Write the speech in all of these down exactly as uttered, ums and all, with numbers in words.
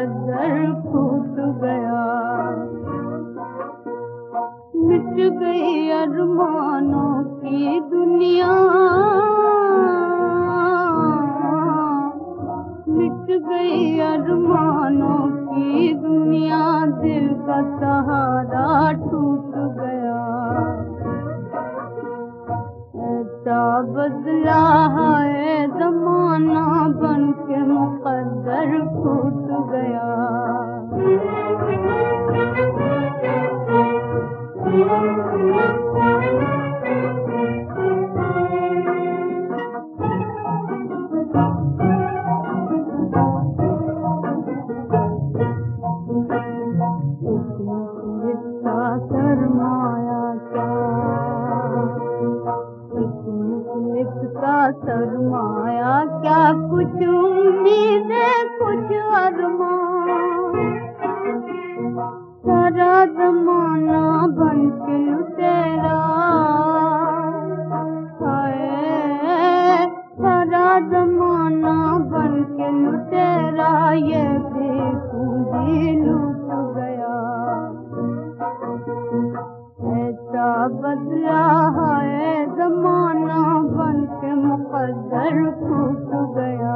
मुक़द्दर फूट गया। मिट गई अरमानों की दुनिया, मिट गई अरमानों की दुनिया, दिल का सहारा टूट गया। ऐसा बदला है ज़माना, बन के मुक़द्दर फूट गया। सरमाया क्या, इसका सरमाया क्या, कुछ उम्मीदें कुछ अरमान। सारा ज़माना बन के लुटेरा, हाय सारा ज़माना बन के लुटेरा, ये भी पूंजी लूट गया। ऐसा बदला है ज़माना, बन के मुक़द्दर फूट गया।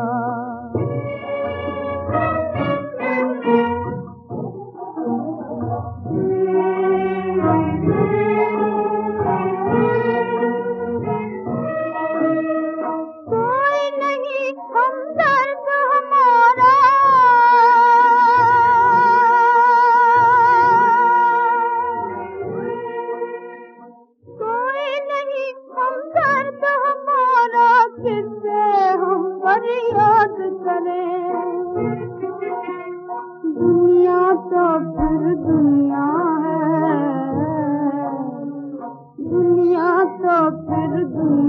कोई नहीं हमदर्द हमारा, कोई नहीं हमदर्द हमारा, किससे हम फरियाद करें। दुनिया तो फिर दुनिया है, दुनिया तो फिर दुनिया